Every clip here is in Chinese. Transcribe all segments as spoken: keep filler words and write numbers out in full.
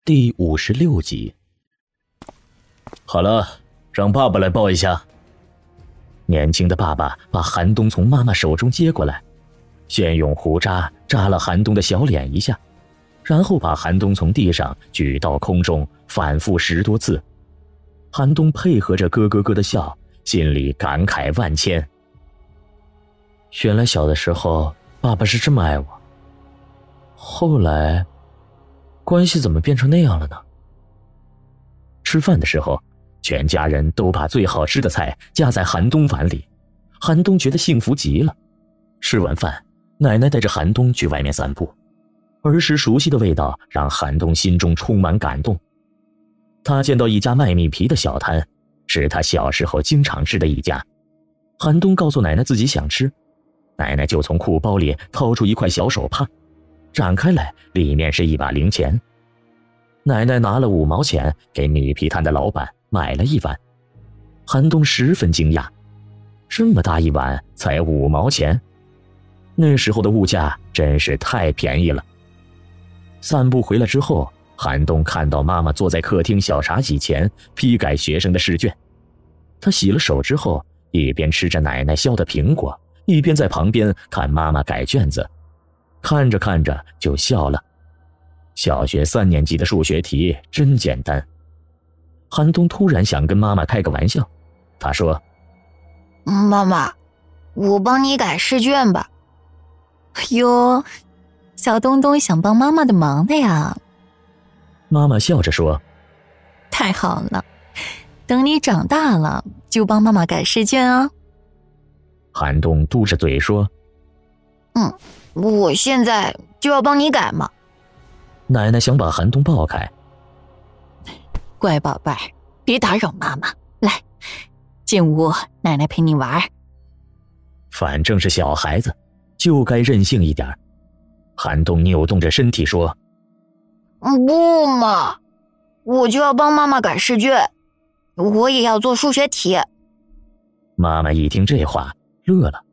第五十六集。好了，让爸爸来抱一下。年轻的爸爸把韩冬从妈妈手中接过来，先用胡渣扎了韩冬的小脸一下，然后把韩冬从地上举到空中，反复十多次。韩冬配合着咯咯咯的笑，心里感慨万千。原来小的时候爸爸是这么爱我，后来关系怎么变成那样了呢？吃饭的时候，全家人都把最好吃的菜夹在韩冬碗里，韩冬觉得幸福极了。吃完饭，奶奶带着韩冬去外面散步，儿时熟悉的味道让韩冬心中充满感动。他见到一家卖米皮的小摊，是他小时候经常吃的一家。韩冬告诉奶奶自己想吃，奶奶就从裤包里掏出一块小手帕，展开来，里面是一把零钱。奶奶拿了五毛钱给米皮摊的老板买了一碗。韩冬十分惊讶，这么大一碗才五毛钱，那时候的物价真是太便宜了。散步回来之后，韩冬看到妈妈坐在客厅小茶几前批改学生的试卷。他洗了手之后，一边吃着奶奶削的苹果，一边在旁边看妈妈改卷子，看着看着就笑了。小学三年级的数学题真简单。韩冬突然想跟妈妈开个玩笑，他说： 妈妈，我帮你改试卷吧。 哟，小东东想帮妈妈的忙的呀。 妈妈笑着说： 太好了，等你长大了就帮妈妈改试卷啊。 韩冬嘟着嘴说： 嗯，我现在就要帮你改嘛。 奶奶想把韩冬抱开。 乖宝贝儿，别打扰妈妈，来，进屋，奶奶陪你玩。 反正是小孩子，就该任性一点。韩冬扭动着身体说： 不嘛，我就要帮妈妈改试卷，我也要做数学题。 妈妈一听这话乐了。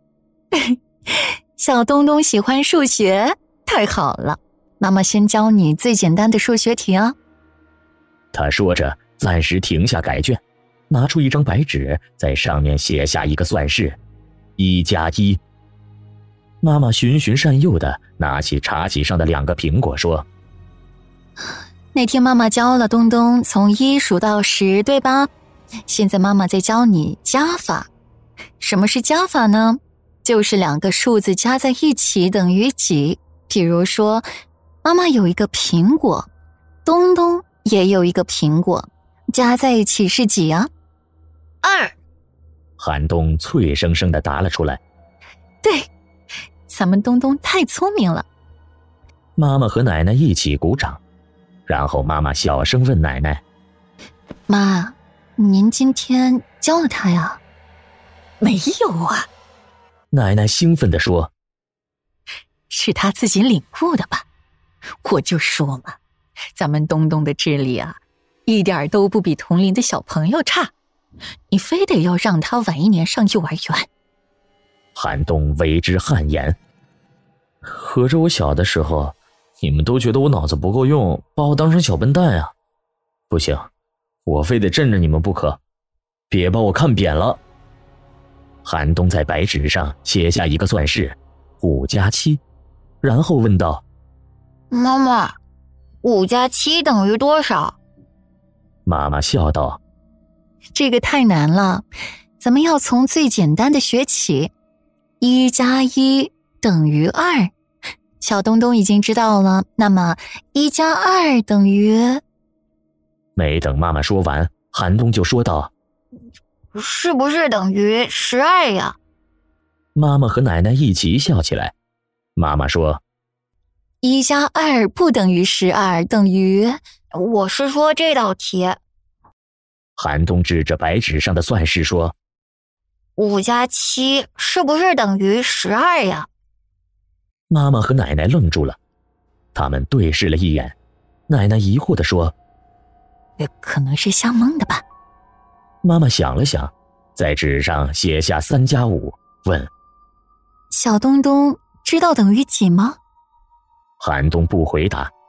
小东东喜欢数学，太好了，妈妈先教你最简单的数学题啊。 他说着暂时停下改卷，拿出一张白纸，在上面写下一个算式：一加一。妈妈循循善诱地拿起茶几上的两个苹果说： 那天妈妈教了东东从一数到十，对吧？现在妈妈在教你加法。什么是加法呢？就是两个数字加在一起等于几。比如说，妈妈有一个苹果，东东也有一个苹果，加在一起是几啊？ 二。 韩冬脆生生地答了出来。 对，咱们东东太聪明了。 妈妈和奶奶一起鼓掌，然后妈妈小声问奶奶： 妈，您今天教了他呀？没有啊。 奶奶兴奋地说： 是他自己领悟的吧？我就说嘛，咱们东东的智力啊，一点都不比同龄的小朋友差，你非得要让他晚一年上幼儿园。 韩冬为之汗颜。合着我小的时候，你们都觉得我脑子不够用，把我当成小笨蛋啊！不行，我非得镇着你们不可，别把我看扁了。韩冬在白纸上写下一个算式：五加七，然后问道： 妈妈，五加七等于多少？ 妈妈笑道： 这个太难了，咱们要从最简单的学起。一加一等于二，小东东已经知道了，那么一加二等于…… 没等妈妈说完，韩冬就说道： 是不是等于十二呀？ 妈妈和奶奶一起笑起来。妈妈说： 一加二不等于十二，等于…… 我是说这道题。 韩冬指着白纸上的算式说： 五加七是不是等于十二呀？ 妈妈和奶奶愣住了，他们对视了一眼。奶奶疑惑地说： 可能是瞎蒙的吧。 妈妈想了想，在纸上写下三加五，问： 小东东知道等于几吗？ 韩冬不回答，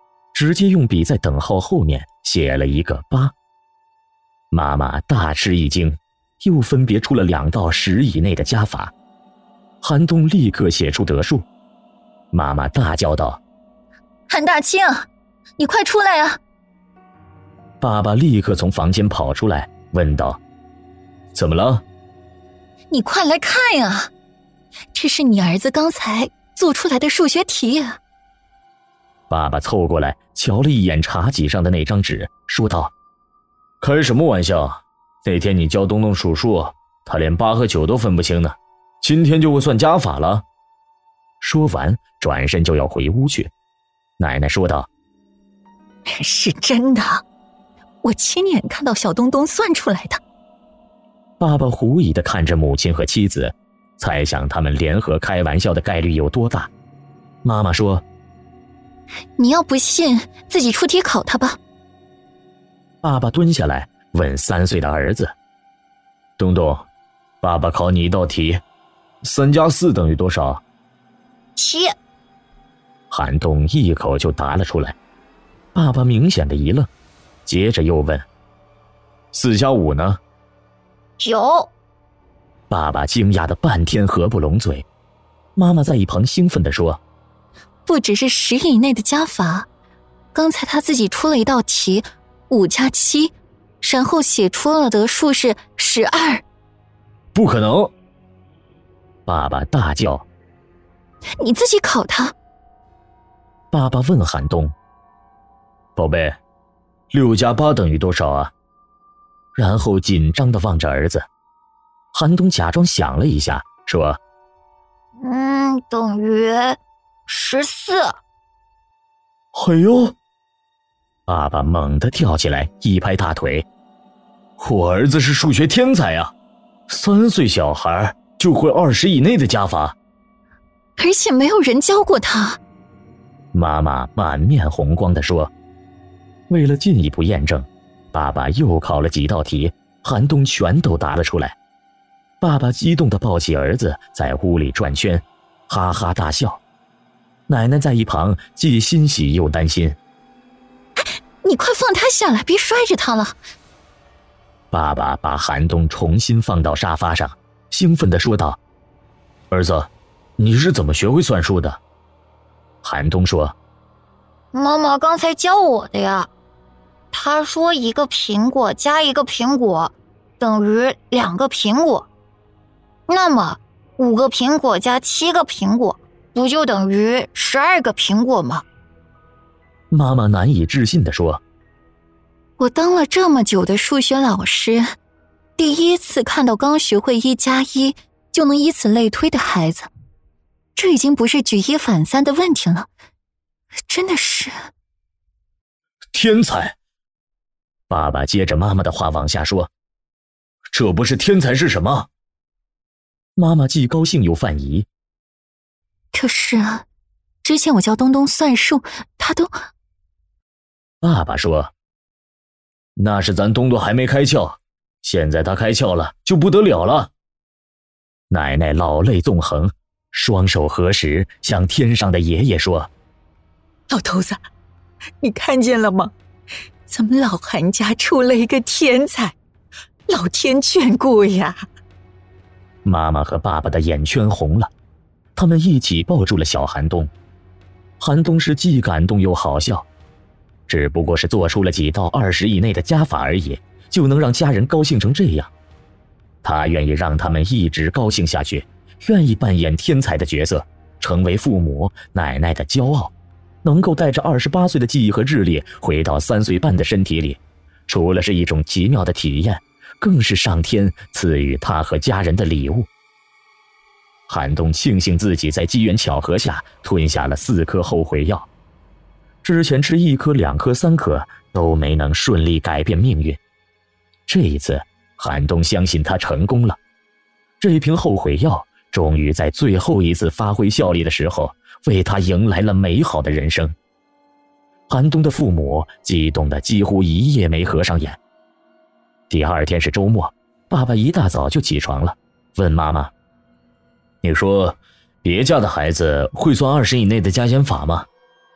直接用笔在等号后面写了一个八。妈妈大吃一惊，又分别出了两道十以内的加法。韩东立刻写出得数。妈妈大叫道： 韩大清，你快出来啊！ 爸爸立刻从房间跑出来问道：怎么了？ 你快来看呀，这是你儿子刚才做出来的数学题啊。 爸爸凑过来瞧了一眼茶几上的那张纸，说道：开什么玩笑，那天你教东东数数，他连八和九都分不清呢，今天就会算加法了。说完转身就要回屋去。奶奶说道： 是真的，我亲眼看到小东东算出来的。 爸爸狐疑地看着母亲和妻子，猜想他们联合开玩笑的概率有多大。妈妈说： 你要不信，自己出题考他吧。 爸爸蹲下来问三岁的儿子：东东，爸爸考你一道题，三加四等于多少？ 七。 韩东一口就答了出来。爸爸明显的一愣，接着又问：四加五呢？ 九。 爸爸惊讶的半天合不拢嘴。妈妈在一旁兴奋地说： 不只是十以内的加法，刚才他自己出了一道题，五加七，然后写出了得数是十二。 不可能！爸爸大叫： 你自己考他。 爸爸问韩东：宝贝，六加八等于多少啊？然后紧张地望着儿子。韩东假装想了一下，说： 嗯，等于十四。 哎呦！爸爸猛地跳起来，一拍大腿：我儿子是数学天才啊，三岁小孩就会二十以内的加法， 而且没有人教过他。 妈妈满面红光地说。为了进一步验证，爸爸又考了几道题，韩东全都答了出来。爸爸激动地抱起儿子在屋里转圈，哈哈大笑。奶奶在一旁既欣喜又担心： 你快放他下来，别摔着他了。 爸爸把韩东重新放到沙发上，兴奋地说道：儿子，你是怎么学会算数的？韩东说： 妈妈刚才教我的呀。她说一个苹果加一个苹果等于两个苹果，那么五个苹果加七个苹果不就等于十二个苹果吗？ 妈妈难以置信地说： 我当了这么久的数学老师，第一次看到刚学会一加一就能以此类推的孩子，这已经不是举一反三的问题了，真的是天才。爸爸接着妈妈的话往下说：这不是天才是什么？妈妈既高兴又犯疑。 可是啊，之前我教东东算数，他都…… 爸爸说：那是咱东东还没开窍，现在他开窍了就不得了了。奶奶老泪纵横，双手合十向天上的爷爷说： 老头子，你看见了吗？咱们老韩家出了一个天才，老天眷顾呀。 妈妈和爸爸的眼圈红了，他们一起抱住了小韩东。韩东是既感动又好笑，只不过是做出了几道二十以内的加法而已，就能让家人高兴成这样。他愿意让他们一直高兴下去，愿意扮演天才的角色，成为父母奶奶的骄傲，能够带着二十八岁的记忆和智力回到三岁半的身体里，除了是一种奇妙的体验，更是上天赐予他和家人的礼物。韩东庆幸自己在机缘巧合下吞下了四颗后悔药，之前吃一颗、两颗、三颗都没能顺利改变命运。这一次，韩东相信他成功了。这瓶后悔药终于在最后一次发挥效力的时候，为他迎来了美好的人生。韩东的父母激动得几乎一夜没合上眼。第二天是周末，爸爸一大早就起床了，问妈妈：你说别家的孩子会算二十以内的加减法吗？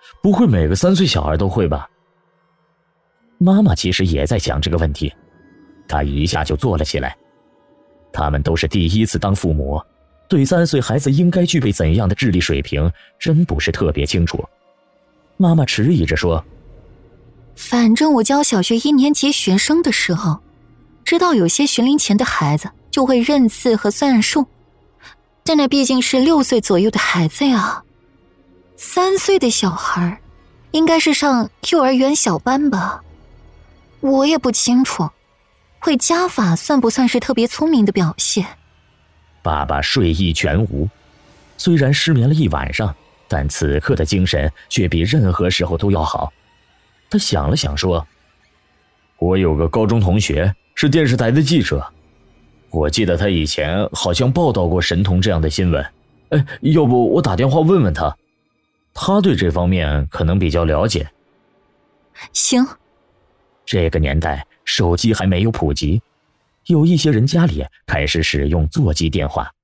不会每个三岁小孩都会吧？妈妈其实也在想这个问题，她一下就坐了起来。他们都是第一次当父母，对三岁孩子应该具备怎样的智力水平，真不是特别清楚。妈妈迟疑着说： 反正我教小学一年级学生的时候，知道有些学龄前的孩子就会认字和算数，但那毕竟是六岁左右的孩子呀。三岁的小孩应该是上幼儿园小班吧，我也不清楚，会加法算不算是特别聪明的表现？ 爸爸睡意全无，虽然失眠了一晚上，但此刻的精神却比任何时候都要好。他想了想说：我有个高中同学是电视台的记者，我记得他以前好像报道过神童这样的新闻。哎，要不我打电话问问他，他对这方面可能比较了解。 行。 这个年代手机还没有普及，有一些人家里开始使用座机电话。